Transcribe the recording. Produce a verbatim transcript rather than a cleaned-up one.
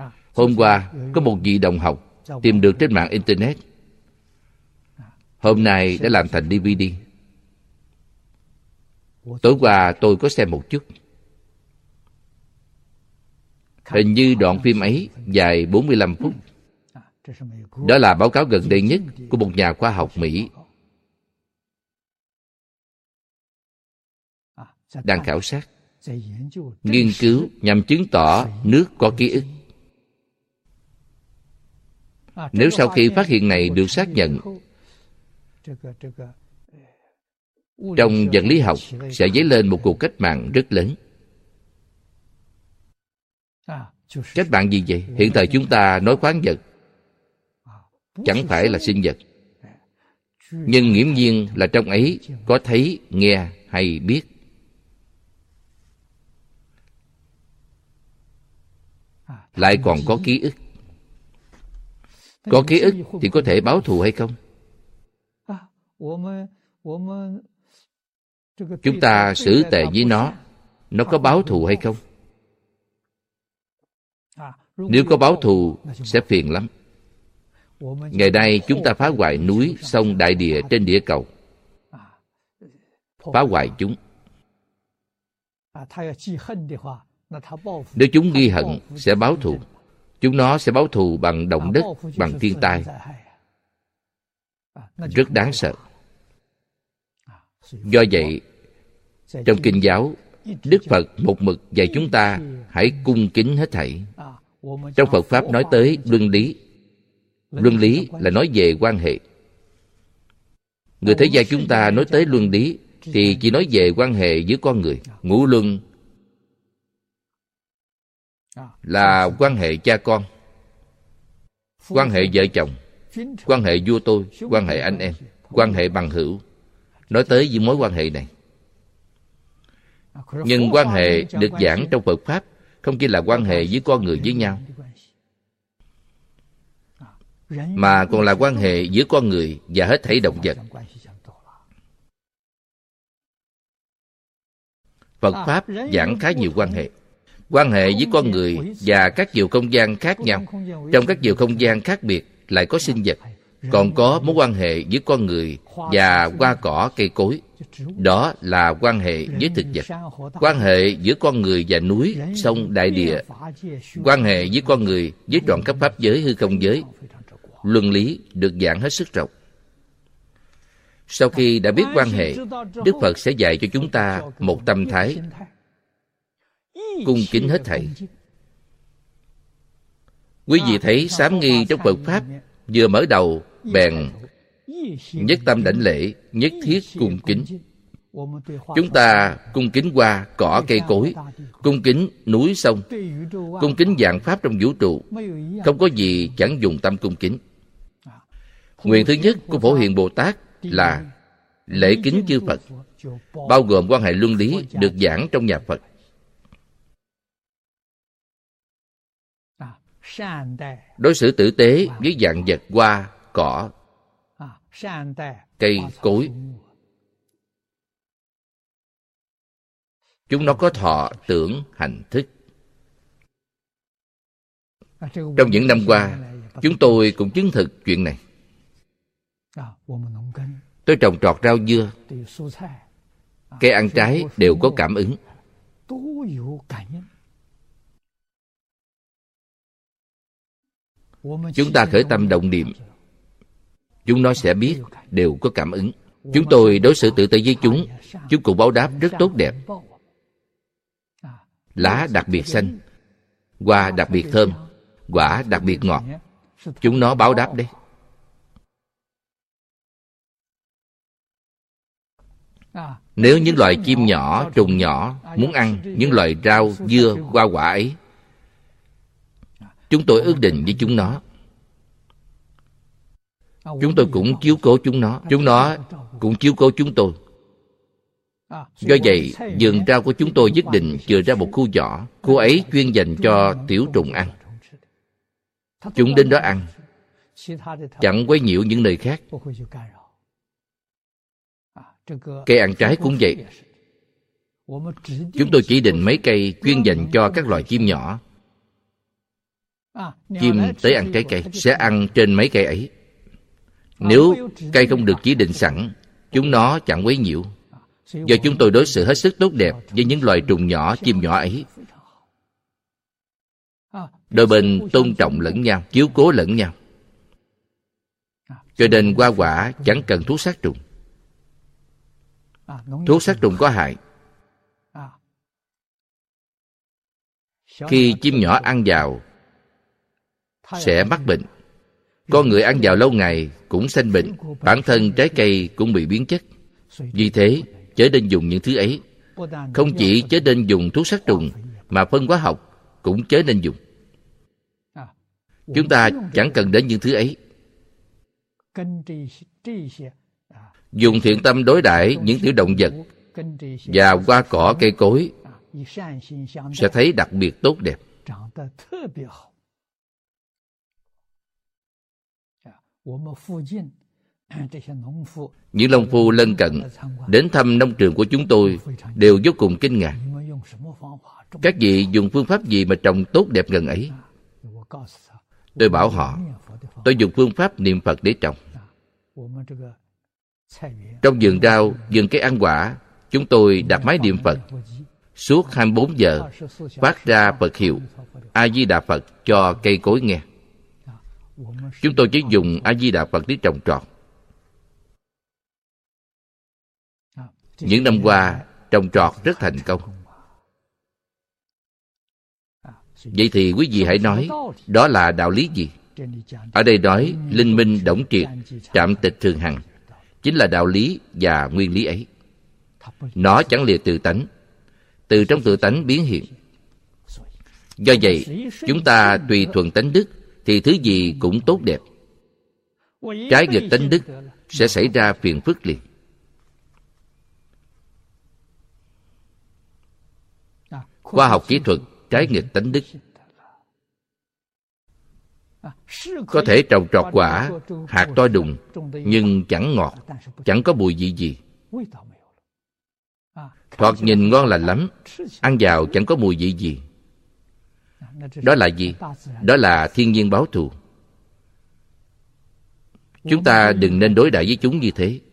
Hôm qua, có một vị đồng học tìm được trên mạng Internet. Hôm nay đã làm thành đê vê đê. Tối qua tôi có xem một chút. Hình như đoạn phim ấy dài bốn mươi lăm phút. Đó là báo cáo gần đây nhất của một nhà khoa học Mỹ đang khảo sát, nghiên cứu nhằm chứng tỏ nước có ký ức. Nếu sau khi phát hiện này được xác nhận, trong vật lý học sẽ dấy lên một cuộc cách mạng rất lớn. Cách mạng gì vậy? Hiện thời chúng ta nói khoáng vật chẳng phải là sinh vật, nhưng nghiễm nhiên là trong ấy có thấy, nghe hay biết. Lại còn có ký ức. Có ký ức thì có thể báo thù hay không? Chúng ta xử tệ với nó, nó có báo thù hay không? Nếu có báo thù sẽ phiền lắm. Ngày nay chúng ta phá hoại núi, sông, đại địa trên địa cầu, phá hoại chúng. Nếu chúng ghi hận sẽ báo thù. Chúng nó sẽ báo thù bằng động đất, bằng thiên tai. Rất đáng sợ. Do vậy, trong Kinh giáo, Đức Phật một mực dạy chúng ta hãy cung kính hết thảy. Trong Phật Pháp nói tới luân lý. Luân lý là nói về quan hệ. Người thế gian chúng ta nói tới luân lý thì chỉ nói về quan hệ giữa con người. Ngũ luân là quan hệ cha con, quan hệ vợ chồng, quan hệ vua tôi, quan hệ anh em, quan hệ bằng hữu. Nói tới những mối quan hệ này. Nhưng quan hệ được giảng trong Phật Pháp không chỉ là quan hệ với con người với nhau, mà còn là quan hệ giữa con người và hết thảy động vật. Phật Pháp giảng khá nhiều quan hệ. Quan hệ với con người và các chiều không gian khác nhau. Trong các chiều không gian khác biệt lại có sinh vật. Còn có mối quan hệ giữa con người và hoa cỏ cây cối. Đó là quan hệ với thực vật. Quan hệ giữa con người và núi, sông, đại địa. Quan hệ với con người với trọn các pháp giới, hư không giới. Luân lý được giảng hết sức rộng. Sau khi đã biết quan hệ, Đức Phật sẽ dạy cho chúng ta một tâm thái cung kính hết thảy. Quý vị thấy sám nghi trong Phật Pháp vừa mở đầu bèn nhất tâm đảnh lễ, nhất thiết cung kính. Chúng ta cung kính hoa cỏ cây cối, cung kính núi sông, cung kính vạn pháp trong vũ trụ. Không có gì chẳng dùng tâm cung kính. Nguyện thứ nhất của Phổ Hiền Bồ Tát là lễ kính chư Phật, bao gồm quan hệ luân lý được giảng trong nhà Phật. Đối xử tử tế với vạn vật hoa, cỏ, cây, cối. Chúng nó có thọ, tưởng, hành, thức. Trong những năm qua, chúng tôi cũng chứng thực chuyện này. Tôi trồng trọt rau dưa, cây ăn trái đều có cảm ứng. Chúng ta khởi tâm động niệm, chúng nó sẽ biết, đều có cảm ứng. Chúng tôi đối xử tử tế với chúng, chúng cũng báo đáp rất tốt đẹp. Lá đặc biệt xanh, hoa đặc biệt thơm, quả đặc biệt ngọt. Chúng nó báo đáp đấy. Nếu những loài chim nhỏ, trùng nhỏ muốn ăn những loài rau, dưa, hoa quả ấy, chúng tôi ước định với chúng nó. Chúng tôi cũng chiếu cố chúng nó. Chúng nó cũng chiếu cố chúng tôi. Do vậy, vườn rau của chúng tôi nhất định chừa ra một khu nhỏ. Khu ấy chuyên dành cho tiểu trùng ăn. Chúng đến đó ăn, chẳng quấy nhiễu những nơi khác. Cây ăn trái cũng vậy. Chúng tôi chỉ định mấy cây chuyên dành cho các loài chim nhỏ. Chim tới ăn trái cây sẽ ăn trên mấy cây ấy. Nếu cây không được chỉ định sẵn, chúng nó chẳng quấy nhiễu. Do chúng tôi đối xử hết sức tốt đẹp với những loài trùng nhỏ, chim nhỏ ấy. Đôi bên tôn trọng lẫn nhau, chiếu cố lẫn nhau. Cho nên hoa quả chẳng cần thuốc sát trùng. Thuốc sát trùng có hại. Khi chim nhỏ ăn vào sẽ mắc bệnh. Con người ăn vào lâu ngày cũng sanh bệnh. Bản thân trái cây cũng bị biến chất. Vì thế chớ nên dùng những thứ ấy. Không chỉ chớ nên dùng thuốc sát trùng, mà phân hóa học cũng chớ nên dùng. Chúng ta chẳng cần đến những thứ ấy. Dùng thiện tâm đối đãi những tiểu động vật và hoa cỏ cây cối sẽ thấy đặc biệt tốt đẹp. Những nông phu lân cận đến thăm nông trường của chúng tôi đều vô cùng kinh ngạc. Các vị dùng phương pháp gì mà trồng tốt đẹp gần ấy? Tôi bảo họ, tôi dùng phương pháp niệm Phật để trồng. Trong vườn rau, vườn cây ăn quả, chúng tôi đặt máy niệm Phật. Suốt hai mươi bốn giờ phát ra Phật hiệu A Di Đà Phật cho cây cối nghe. Chúng tôi chỉ dùng A Di Đà Phật để trồng trọt. Những năm qua trồng trọt rất thành công. Vậy thì quý vị hãy nói, đó là đạo lý gì? Ở đây nói linh minh đổng triệt, trạm tịch thường hằng, chính là đạo lý và nguyên lý ấy. Nó chẳng lìa từ tánh, từ trong tự tánh biến hiện. Do vậy, chúng ta tùy thuận tánh đức thì thứ gì cũng tốt đẹp. Trái nghịch tánh đức sẽ xảy ra phiền phức liền. Khoa học kỹ thuật trái nghịch tánh đức. Có thể trồng trọt quả, hạt to đùng, nhưng chẳng ngọt, chẳng có mùi vị gì. Thoạt nhìn ngon lành lắm, ăn vào chẳng có mùi vị gì. Đó là gì? Đó là thiên nhiên báo thù. Chúng ta đừng nên đối đãi với chúng như thế.